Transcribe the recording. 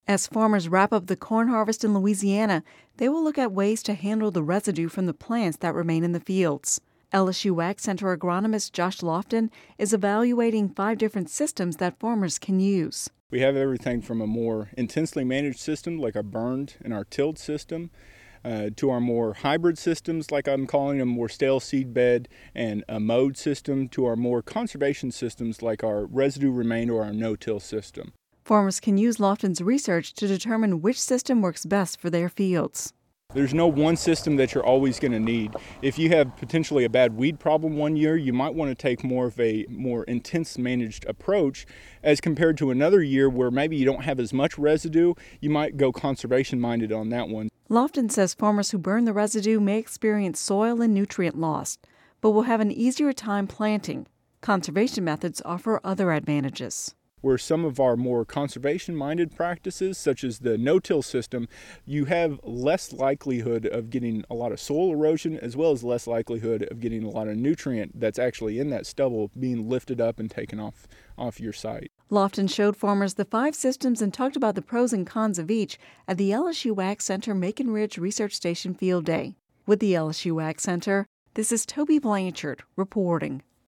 As farmers wrap up the corn harvest in Louisiana, they will look at ways to handle the residue from the plants that remain in the fields. LSU Ag Center agronomist Josh Lofton is evaluating 5 different systems that farmers can use. We have everything from a more intensely managed system like our burned and our tilled system to our more hybrid systems like I'm calling them, more stale seed bed and a mowed system, to our more conservation systems like our residue remain or our no-till system. Farmers can use Lofton's research to determine which system works best for their fields. There's no one system that you're always going to need. If you have potentially a bad weed problem one year, you might want to take more of a more intense managed approach as compared to another year where maybe you don't have as much residue. You might go conservation minded on that one. Lofton says farmers who burn the residue may experience soil and nutrient loss, but will have an easier time planting. Conservation methods offer other advantages. Where some of our more conservation-minded practices, such as the no-till system, you have less likelihood of getting a lot of soil erosion as well as less likelihood of getting a lot of nutrient that's actually in that stubble being lifted up and taken off your site. Lofton showed farmers the 5 systems and talked about the pros and cons of each at the LSU Ag Center Macon Ridge Research Station Field Day. With the LSU Ag Center, this is Toby Blanchard reporting.